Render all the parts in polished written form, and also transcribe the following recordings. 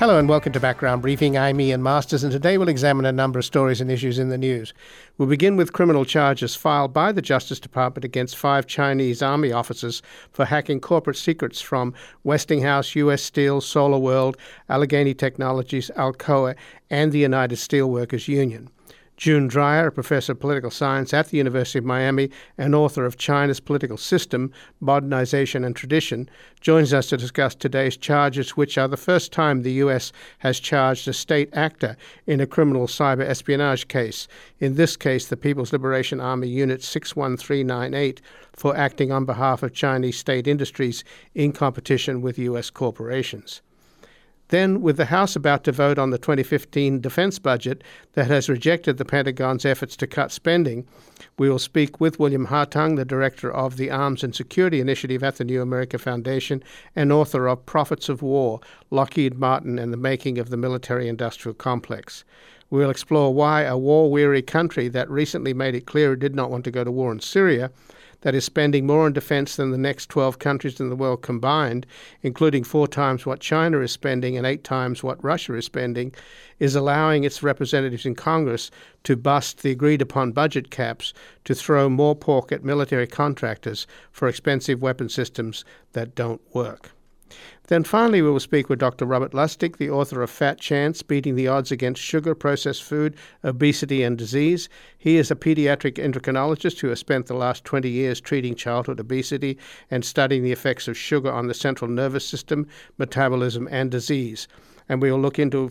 Hello and welcome to Background Briefing. I'm Ian Masters, and today we'll examine a number of stories and issues in the news. We'll begin with criminal charges filed by the Justice Department against 5 Chinese army officers for hacking corporate secrets from Westinghouse, US Steel, SolarWorld, Allegheny Technologies, Alcoa, and the United Steelworkers Union. June Dreyer, a professor of political science at the University of Miami and author of China's Political System, Modernization and Tradition, joins us to discuss today's charges, which are the first time the U.S. has charged a state actor in a criminal cyber espionage case, in this case the People's Liberation Army Unit 61398, for acting on behalf of Chinese state industries in competition with U.S. corporations. Then, with the House about to vote on the 2015 defense budget that has rejected the Pentagon's efforts to cut spending, we will speak with William Hartung, the director of the Arms and Security Initiative at the New America Foundation and author of Prophets of War, Lockheed Martin and the Making of the Military-Industrial Complex. We will explore why a war-weary country that recently made it clear it did not want to go to war in Syria, that is spending more on defense than the next 12 countries in the world combined, including 4 times what China is spending and 8 times what Russia is spending, is allowing its representatives in Congress to bust the agreed-upon budget caps to throw more pork at military contractors for expensive weapon systems that don't work. Then finally, we will speak with Dr. Robert Lustig, the author of Fat Chance, Beating the Odds Against Sugar, Processed Food, Obesity and Disease. He is a pediatric endocrinologist who has spent the last 20 years treating childhood obesity and studying the effects of sugar on the central nervous system, metabolism and disease. And we will look into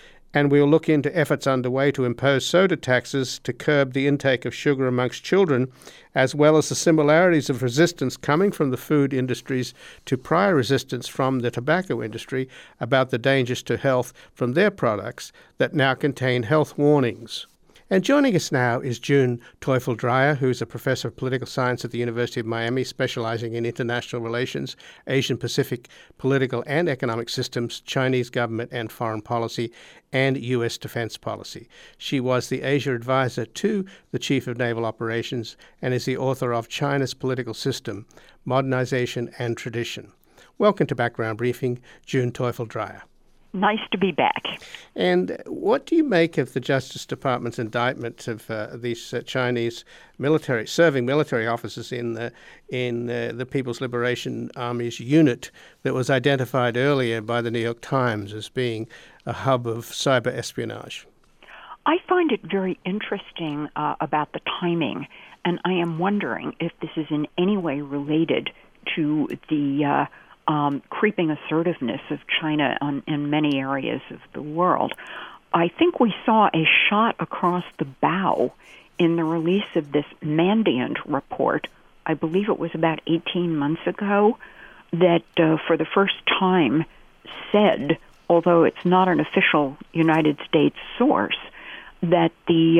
efforts underway to impose soda taxes to curb the intake of sugar amongst children, as well as the similarities of resistance coming from the food industries to prior resistance from the tobacco industry about the dangers to health from their products that now contain health warnings. And joining us now is June Teufel-Dreyer, who is a professor of political science at the University of Miami, specializing in international relations, Asian-Pacific political and economic systems, Chinese government and foreign policy, and U.S. defense policy. She was the Asia advisor to the Chief of Naval Operations and is the author of China's Political System, Modernization and Tradition. Welcome to Background Briefing, June Teufel-Dreyer. Nice to be back. And what do you make of the Justice Department's indictment of these Chinese serving military officers in the People's Liberation Army's unit that was identified earlier by the New York Times as being a hub of cyber espionage? I find it very interesting about the timing, and I am wondering if this is in any way related to the creeping assertiveness of China in many areas of the world. I think we saw a shot across the bow in the release of this Mandiant report, I believe it was about 18 months ago, that for the first time said, although it's not an official United States source, that these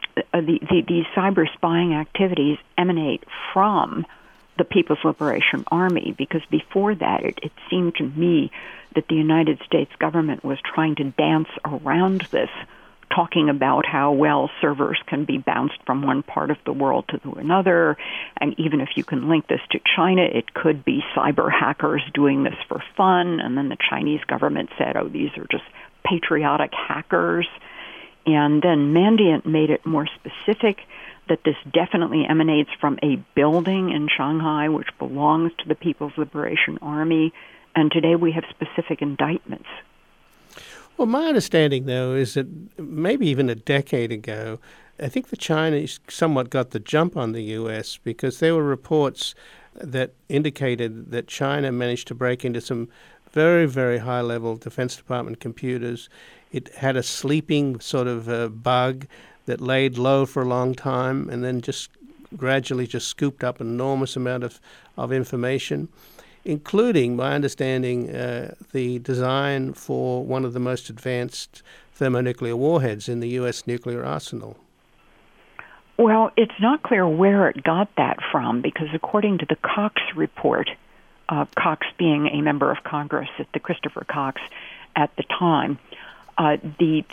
cyber spying activities emanate from the People's Liberation Army, because before that it seemed to me that the United States government was trying to dance around this, talking about how, well, servers can be bounced from one part of the world to another, and even if you can link this to China, it could be cyber hackers doing this for fun, and then the Chinese government said, oh, these are just patriotic hackers. And then Mandiant made it more specific that this definitely emanates from a building in Shanghai which belongs to the People's Liberation Army, and today we have specific indictments. Well, my understanding, though, is that maybe even a decade ago, I think the Chinese somewhat got the jump on the U.S. because there were reports that indicated that China managed to break into some very, very high-level Defense Department computers. It had a sleeping sort of bug that laid low for a long time and then just gradually just scooped up an enormous amount of information, including, my understanding, the design for one of the most advanced thermonuclear warheads in the U.S. nuclear arsenal. Well, it's not clear where it got that from, because according to the Cox report, Cox being a member of Congress, the Christopher Cox at the time, the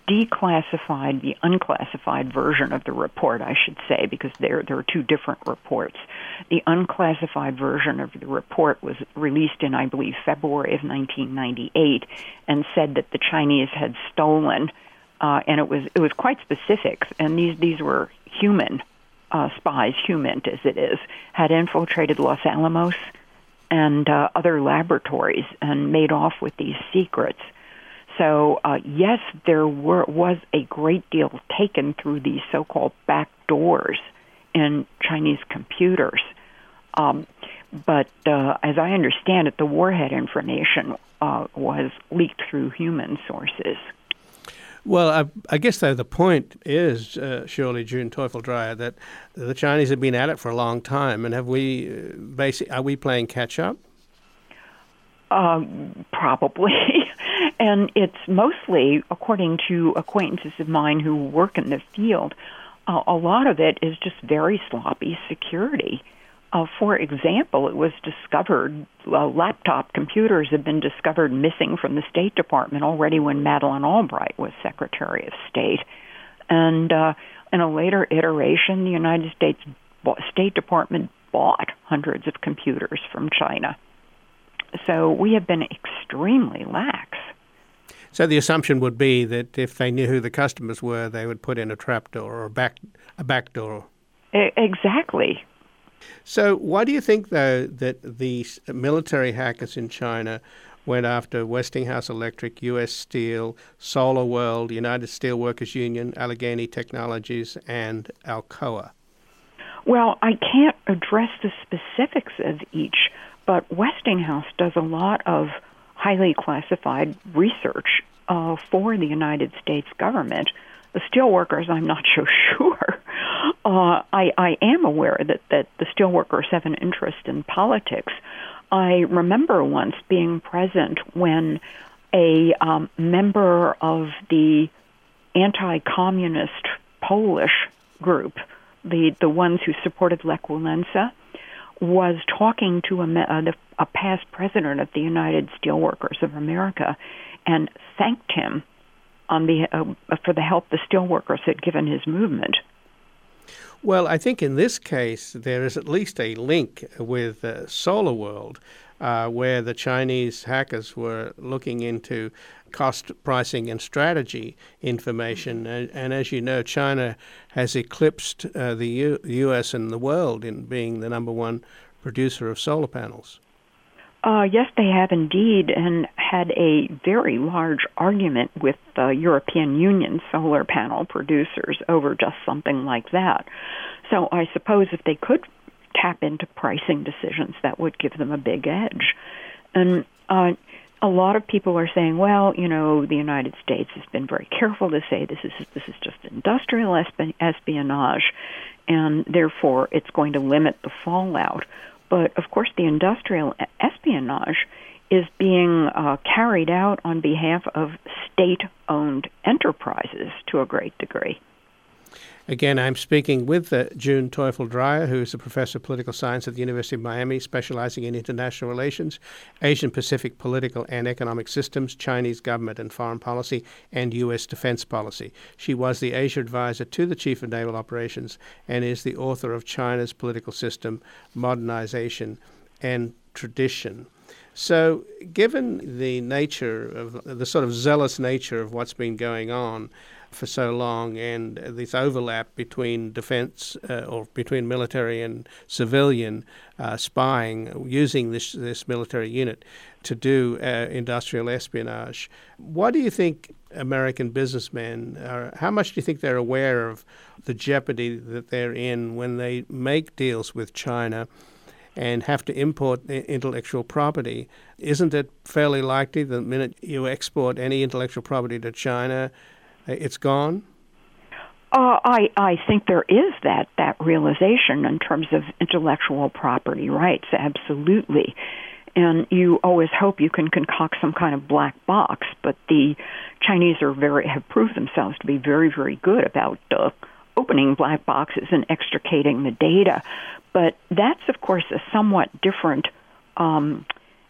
declassified, the unclassified version of the report, I should say, because there are two different reports. The unclassified version of the report was released in, I believe, February of 1998, and said that the Chinese had stolen, and it was quite specific. And these were human spies, human as it is, had infiltrated Los Alamos and other laboratories and made off with these secrets. So, yes, there was a great deal taken through these so-called back doors in Chinese computers. But as I understand it, the warhead information was leaked through human sources. Well, I guess, though, the point is, surely, June Teufel-Dreyer, that the Chinese have been at it for a long time, and are we playing catch-up? Probably. And it's mostly, according to acquaintances of mine who work in the field, a lot of it is just very sloppy security. For example, it was discovered, laptop computers have been discovered missing from the State Department already when Madeleine Albright was Secretary of State. And in a later iteration, the United States State Department bought hundreds of computers from China. So we have been extremely lax. So the assumption would be that if they knew who the customers were, they would put in a trapdoor or a back door. Exactly. So why do you think, though, that these military hackers in China went after Westinghouse Electric, U.S. Steel, SolarWorld, United Steelworkers Union, Allegheny Technologies, and Alcoa? Well, I can't address the specifics of each, but Westinghouse does a lot of highly classified research for the United States government. The steelworkers, I'm not so sure. I am aware that the steelworkers have an interest in politics. I remember once being present when a member of the anti-communist Polish group, the ones who supported Lech Walesa, was talking to a past president of the United Steelworkers of America and thanked him for the help the steelworkers had given his movement. Well, I think in this case there is at least a link with SolarWorld, where the Chinese hackers were looking into cost pricing and strategy information. And as you know, China has eclipsed the U.S. and the world in being the number one producer of solar panels. Yes, they have indeed, and had a very large argument with the European Union solar panel producers over just something like that. So I suppose if they could tap into pricing decisions, that would give them a big edge. And a lot of people are saying, well, you know, the United States has been very careful to say this is just industrial espionage, and therefore it's going to limit the fallout. But, of course, the industrial espionage is being carried out on behalf of state-owned enterprises to a great degree. Again, I'm speaking with June Teufel-Dreyer, who is a professor of political science at the University of Miami, specializing in international relations, Asian-Pacific political and economic systems, Chinese government and foreign policy, and U.S. defense policy. She was the Asia advisor to the Chief of Naval Operations and is the author of China's Political System, Modernization and Tradition. So given the nature of the sort of zealous nature of what's been going on for so long, and this overlap between defense or between military and civilian spying, using this military unit to do industrial espionage, what do you think American businessmen how much do you think they're aware of the jeopardy that they're in when they make deals with China and have to import intellectual property? Isn't it fairly likely that the minute you export any intellectual property to China, it's gone? I think there is that realization in terms of intellectual property rights, absolutely. And you always hope you can concoct some kind of black box, but the Chinese have proved themselves to be very, very good about opening black boxes and extricating the data. But that's, of course, a somewhat different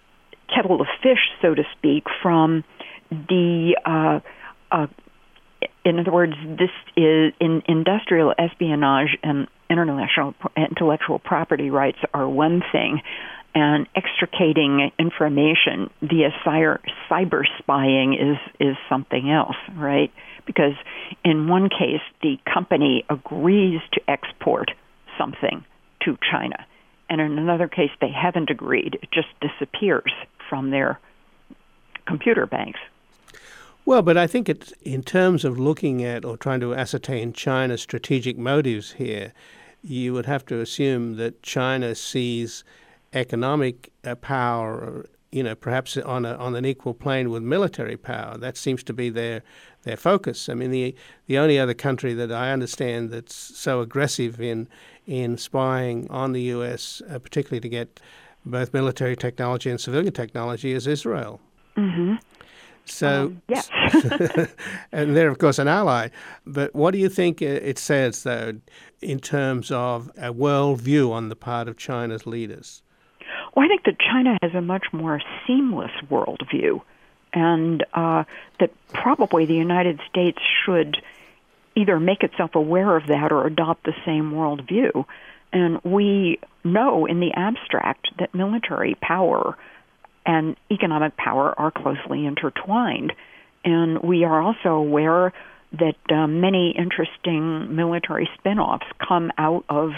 kettle of fish, so to speak, from the in other words, this is industrial espionage and international intellectual property rights are one thing, and extricating information via cyber spying is something else, right? Because in one case, the company agrees to export something to China, and in another case, they haven't agreed. It just disappears from their computer banks. Well, but I think it's in terms of looking at or trying to ascertain China's strategic motives here, you would have to assume that China sees economic power, perhaps on an equal plane with military power. That seems to be their focus. I mean, the only other country that I understand that's so aggressive in spying on the U.S., particularly to get both military technology and civilian technology, is Israel. Mm-hmm. So, yes. And they're, of course, an ally. But what do you think it says, though, in terms of a worldview on the part of China's leaders? Well, I think that China has a much more seamless worldview, and that probably the United States should either make itself aware of that or adopt the same worldview. And we know in the abstract that military power and economic power are closely intertwined. And we are also aware that many interesting military spin-offs come out of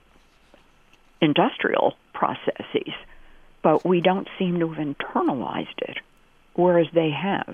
industrial processes, but we don't seem to have internalized it, whereas they have.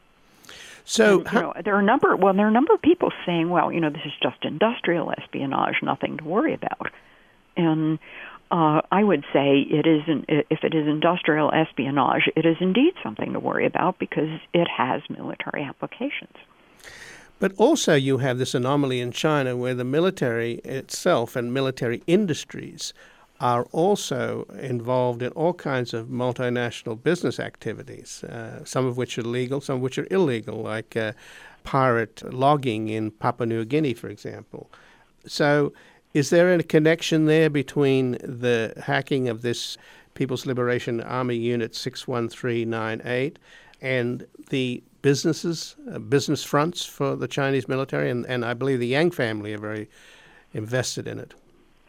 So, there are a number of people saying, well, this is just industrial espionage, nothing to worry about. And I would say if it is industrial espionage, it is indeed something to worry about because it has military applications. But also you have this anomaly in China where the military itself and military industries are also involved in all kinds of multinational business activities, some of which are legal, some of which are illegal, like pirate logging in Papua New Guinea, for example. So is there a connection there between the hacking of this People's Liberation Army Unit 61398 and the business fronts for the Chinese military? And I believe the Yang family are very invested in it.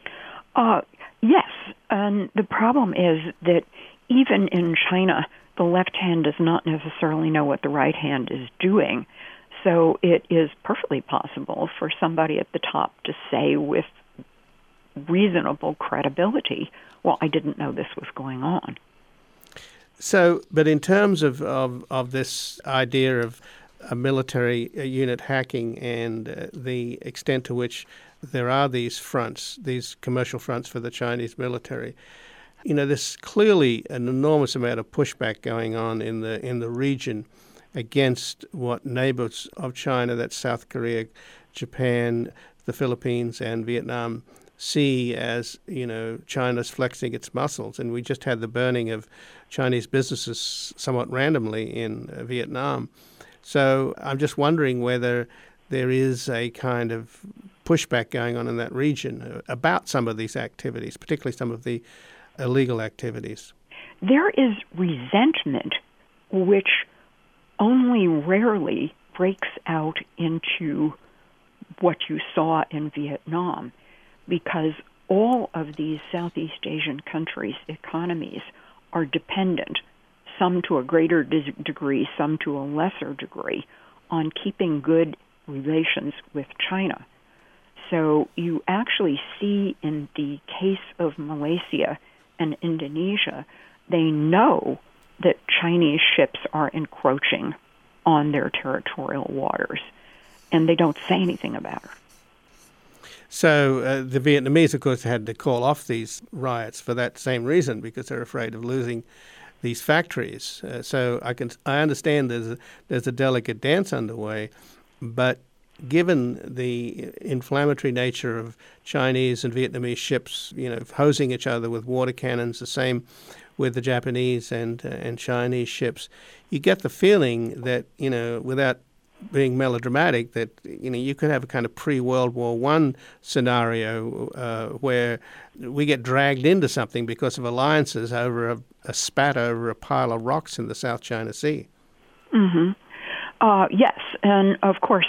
Yes, and the problem is that even in China, the left hand does not necessarily know what the right hand is doing. So it is perfectly possible for somebody at the top to say with reasonable credibility, well, I didn't know this was going on. So, but in terms of this idea of a military unit hacking and the extent to which there are these fronts, these commercial fronts for the Chinese military, there's clearly an enormous amount of pushback going on in the region against what neighbors of China, that's South Korea, Japan, the Philippines, and Vietnam, see as, China's flexing its muscles. And we just had the burning of Chinese businesses somewhat randomly in Vietnam. So I'm just wondering whether there is a kind of pushback going on in that region about some of these activities, particularly some of the illegal activities. There is resentment which only rarely breaks out into what you saw in Vietnam, because all of these Southeast Asian countries' economies are dependent, some to a greater degree, some to a lesser degree, on keeping good relations with China. So you actually see in the case of Malaysia and Indonesia, they know that Chinese ships are encroaching on their territorial waters, and they don't say anything about it. So the Vietnamese, of course, had to call off these riots for that same reason, because they're afraid of losing these factories. So I understand there's a delicate dance underway, but given the inflammatory nature of Chinese and Vietnamese ships, hosing each other with water cannons, the same with the Japanese and Chinese ships, you get the feeling that, without being melodramatic, that, you could have a kind of pre-World War I scenario where we get dragged into something because of alliances over a spat over a pile of rocks in the South China Sea. Mm-hmm. Yes, and of course,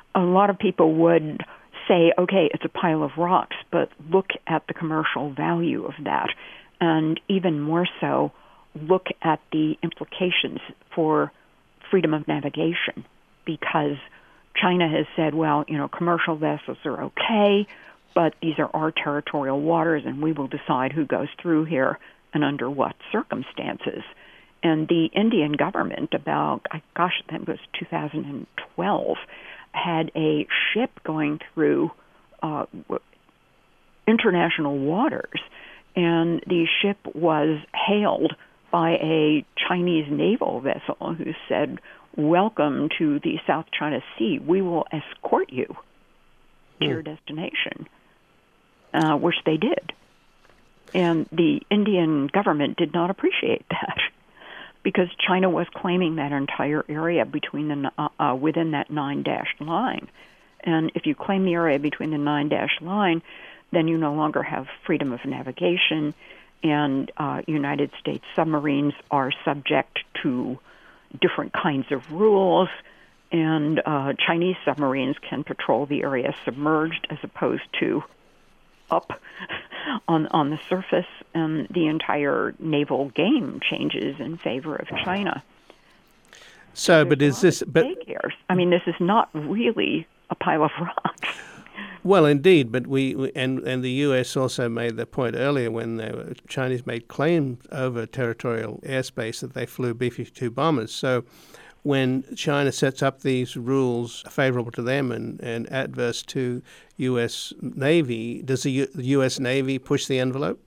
a lot of people would say, okay, it's a pile of rocks, but look at the commercial value of that. And even more so, look at the implications for freedom of navigation, because China has said, well, commercial vessels are okay, but these are our territorial waters, and we will decide who goes through here and under what circumstances. And the Indian government, I think it was 2012, had a ship going through international waters, and the ship was hailed by a Chinese naval vessel who said, "Welcome to the South China Sea. We will escort you to your destination," which they did. And the Indian government did not appreciate that, because China was claiming that entire area within that 9-dash line. And if you claim the area between the 9-dash line, then you no longer have freedom of navigation, and United States submarines are subject to different kinds of rules, and Chinese submarines can patrol the area submerged as opposed to up on the surface, and the entire naval game changes in favor of China. So, but is this? But I mean, this is not really a pile of rocks. Well, indeed, but we and the U.S. also made the point earlier when the Chinese made claims over territorial airspace that they flew B-52 bombers. So when China sets up these rules favorable to them and adverse to U.S. Navy, does the U.S. Navy push the envelope?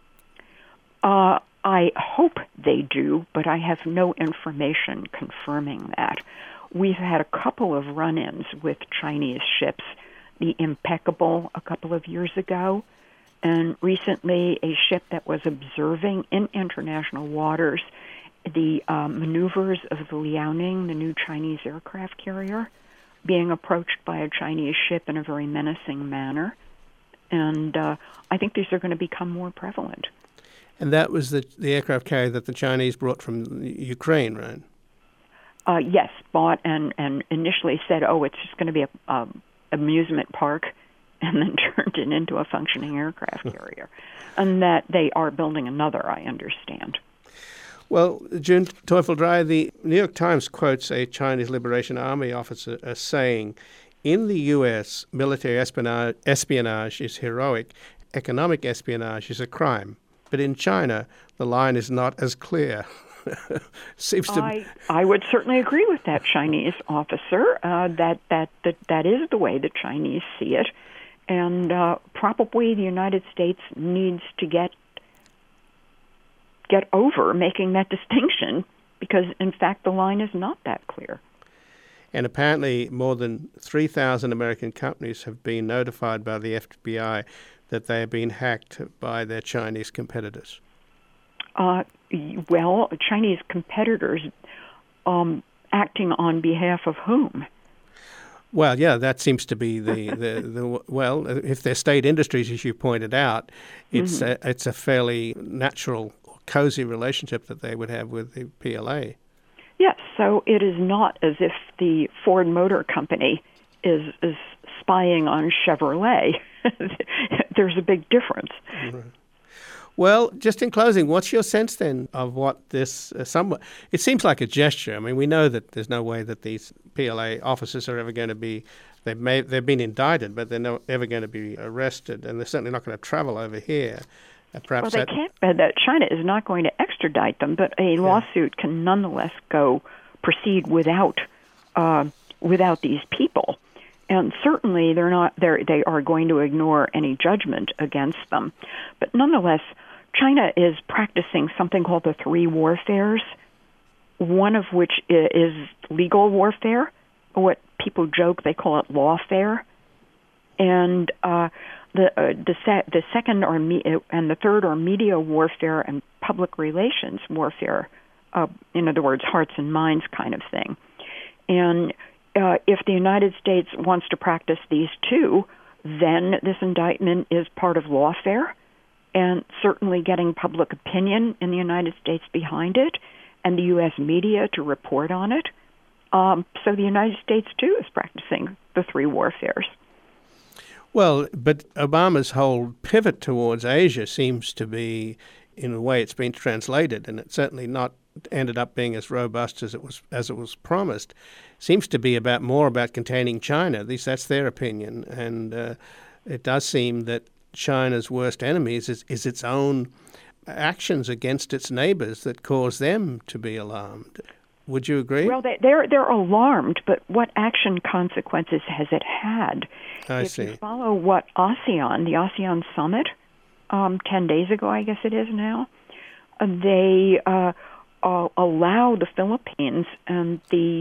I hope they do, but I have no information confirming that. We've had a couple of run-ins with Chinese ships, the Impeccable a couple of years ago, and recently a ship that was observing in international waters the maneuvers of the Liaoning, the new Chinese aircraft carrier, being approached by a Chinese ship in a very menacing manner. And I think these are going to become more prevalent. And that was the aircraft carrier that the Chinese brought from Ukraine, right? Yes, bought and initially said, it's just going to be a amusement park, and then turned it into a functioning aircraft carrier. And that they are building another, I understand. Well, June Teufel-Dry, the New York Times quotes a Chinese Liberation Army officer as saying, in the U.S., military espionage is heroic, economic espionage is a crime. But in China, the line is not as clear. I would certainly agree with that Chinese officer. That is the way the Chinese see it, and probably the United States needs to get over making that distinction, because in fact the line is not that clear. And apparently more than 3,000 American companies have been notified by the FBI that they have been hacked by their Chinese competitors. Well, Chinese competitors acting on behalf of whom? Well, yeah, that seems to be the well, if they're state industries, as you pointed out, it's a fairly natural, cozy relationship that they would have with the PLA. Yes, so it is not as if the Ford Motor Company is spying on Chevrolet. There's a big difference. Right. Well, just in closing, what's your sense then of what this somewhat? It seems like a gesture. I mean, we know that there's no way that these PLA officers are ever going to be. They've been indicted, but they're not ever going to be arrested, and they're certainly not going to travel over here. Well, they can't. That China is not going to extradite them, but a lawsuit can nonetheless proceed without these people. And certainly they're not. They are going to ignore any judgment against them. But nonetheless, China is practicing something called the three warfares, one of which is legal warfare. What people joke, they call it lawfare. And the second and the third are media warfare and public relations warfare. In other words, hearts and minds kind of thing. And if the United States wants to practice these two, then this indictment is part of lawfare, and certainly getting public opinion in the United States behind it, and the U.S. media to report on it, So the United States, too, is practicing the three warfares. Well, but Obama's whole pivot towards Asia seems to be, in a way, it's been translated, and it's certainly not ended up being as robust as it was promised. Seems to be more about containing China. At least that's their opinion, and it does seem that China's worst enemy is its own actions against its neighbors that cause them to be alarmed. Would you agree? Well, they're alarmed, but what action consequences has it had? If you follow what the ASEAN summit, 10 days ago, I guess it is now, they allow the Philippines and the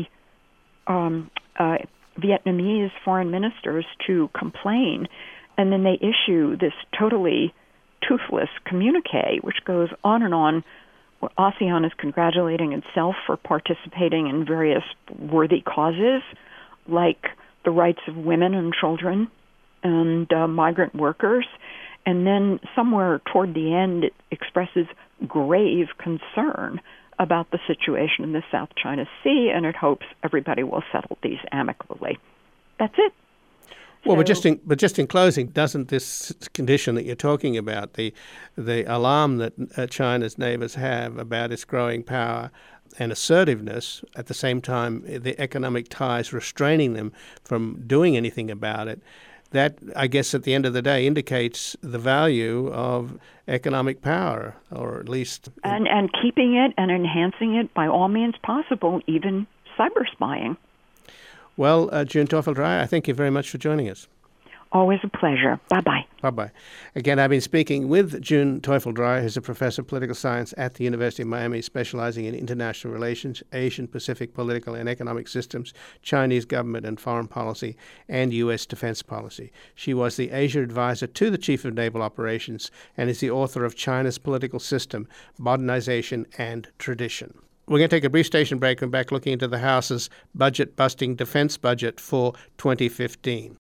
Vietnamese foreign ministers to complain, and then they issue this totally toothless communique, which goes on and on. ASEAN is congratulating itself for participating in various worthy causes, like the rights of women and children and migrant workers. And then somewhere toward the end, it expresses grave concern about the situation in the South China Sea, and it hopes everybody will settle these amicably. That's it. Well, but just in closing, doesn't this condition that you're talking about, the alarm that China's neighbors have about its growing power and assertiveness, at the same time the economic ties restraining them from doing anything about it, that, I guess, at the end of the day, indicates the value of economic power, or at least... And keeping it and enhancing it by all means possible, even cyber spying. Well, June Teufel-Dreyer, I thank you very much for joining us. Always a pleasure. Bye-bye. Bye-bye. Again, I've been speaking with June Teufel-Dreyer, who's a professor of political science at the University of Miami, specializing in international relations, Asian-Pacific political and economic systems, Chinese government and foreign policy, and U.S. defense policy. She was the Asia advisor to the Chief of Naval Operations and is the author of China's Political System, Modernization and Tradition. We're going to take a brief station break and back looking into the House's budget-busting defense budget for 2015.